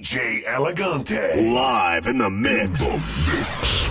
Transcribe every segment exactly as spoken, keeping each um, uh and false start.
J Elegante. Live in the mix. In the mix.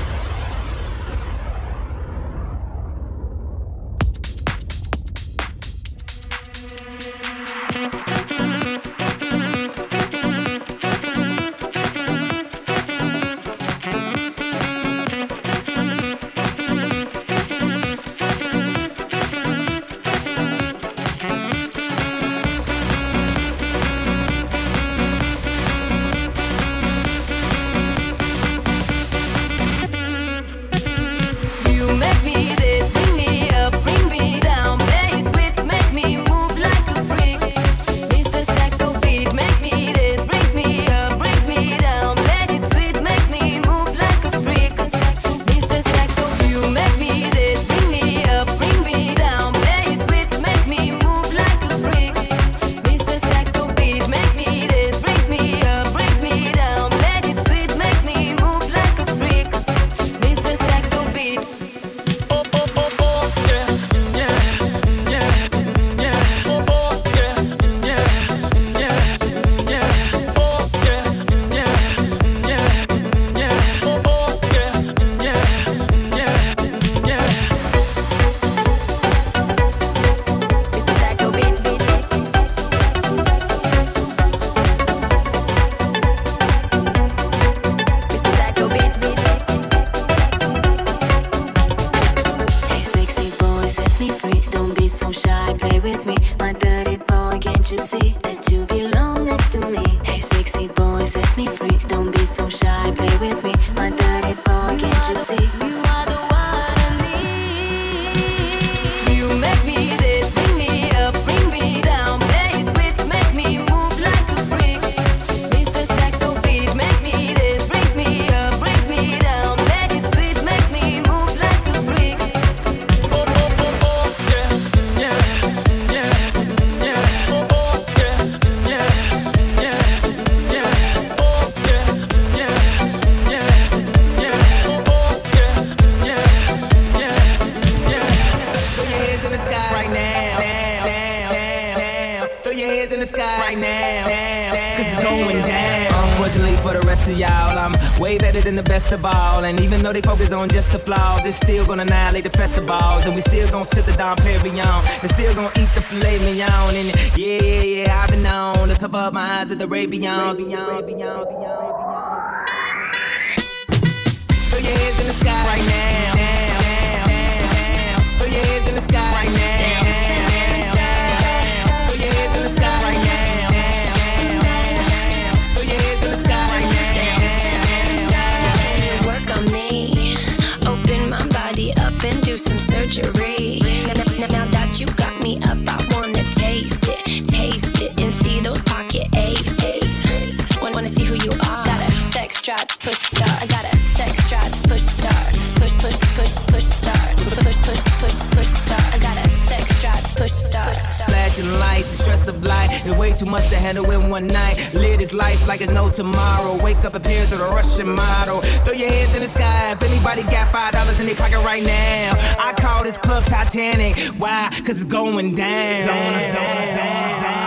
And even though they focus on just the flaws, they're still gonna annihilate the festivals. And we still gonna sip the Dom Perignon, and still gonna eat the filet mignon. And yeah, yeah, yeah, I've been known to cover up my eyes at the Rabion. Throw your hands in the sky right now. Throw your hands in the sky right now. Throw your hands in the sky right now. Throw your hands in the sky right now. And do some surgery. Now, now, now that you got me up, I wanna taste it, taste it, and see those pocket aces. Wanna, wanna see who you are. Got a sex drive to push start. I got a sex drive to push start. Push, push, push, push start. Push, push, push, push start. I got a sex drive to push start. Flashing lights, the stress of life. It's way too much to handle in one night. Live this life like it's no tomorrow. Wake up, appears with a Russian motto. Throw your hands in the sky if anybody got five dollars in their pocket right now. I call this club Titanic. Why? Cause it's going down. down, down, down, down, down.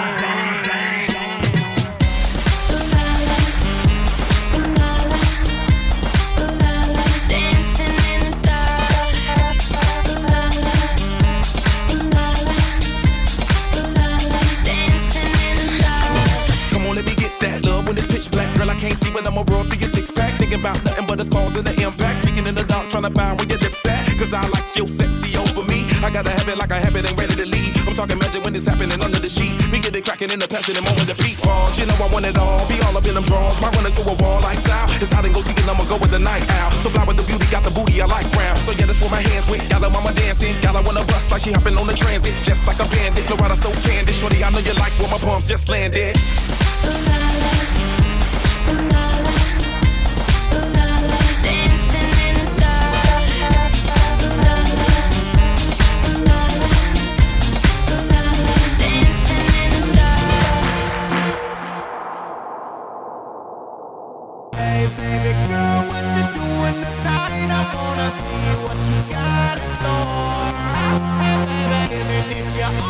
I can't see when I'ma roll through your six pack. Thinking about nothing but the scars and the impact. Freaking in the dark, trying to find where your lips at. Cause I like your sexy over me. I gotta have it like I have it, ain't ready to leave. I'm talking magic when it's happening under the sheets. We get it cracking in the passion and moment of peace. Pause, you know I want it all. Be all up in them drawers. Might run into a wall like Sal. It's hot and go seeking, I'ma go with the night owl. So fly with the beauty, got the booty, I like brown. So yeah, that's where my hands went. Y'all mama dancing. Y'all wanna bust like she hopping on the transit. Just like a bandit. Florida so candid. Shorty, I know you like where my palms just landed.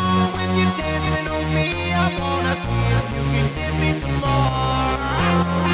Dancing on me, I wanna see if you can give me some more.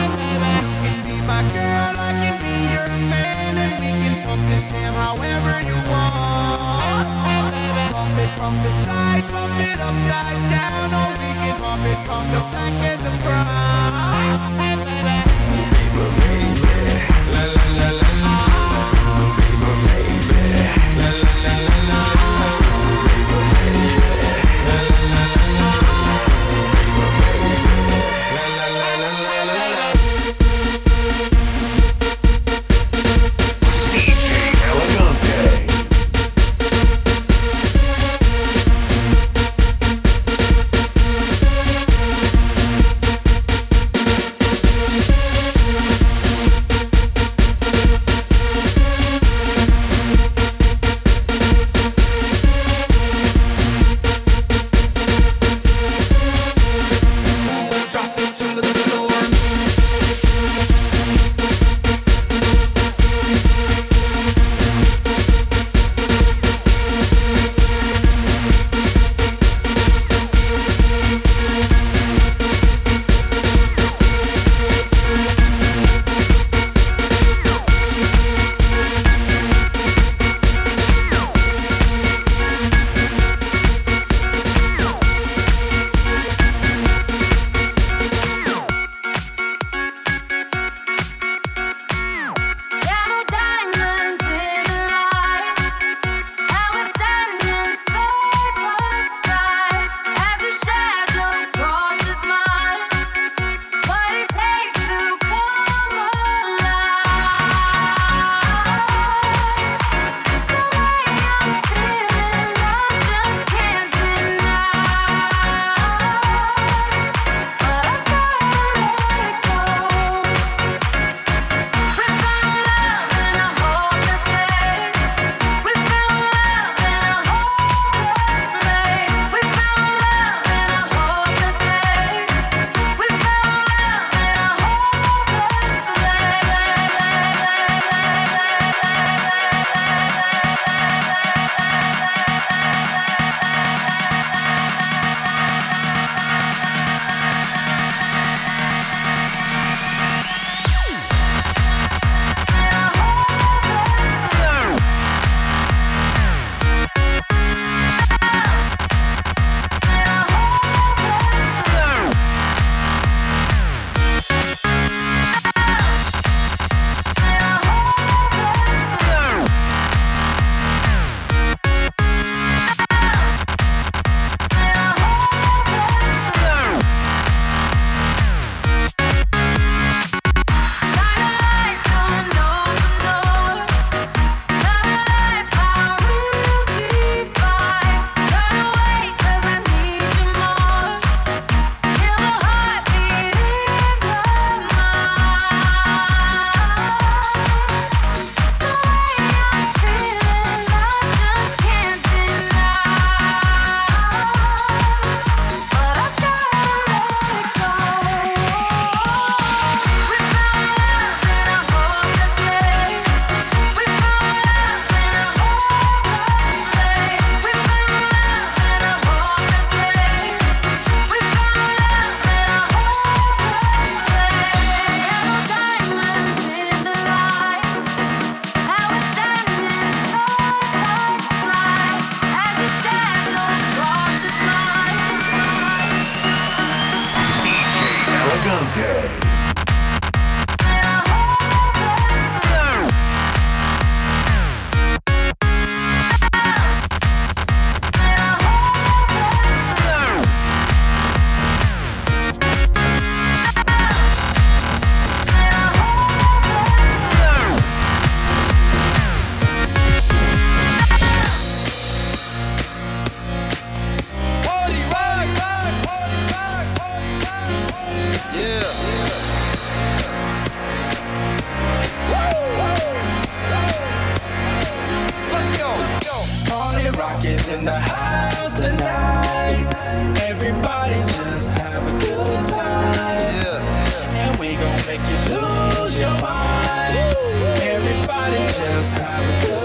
in the house tonight. Everybody just have a good time. Yeah. And we gon' make you lose your mind. Everybody just have a good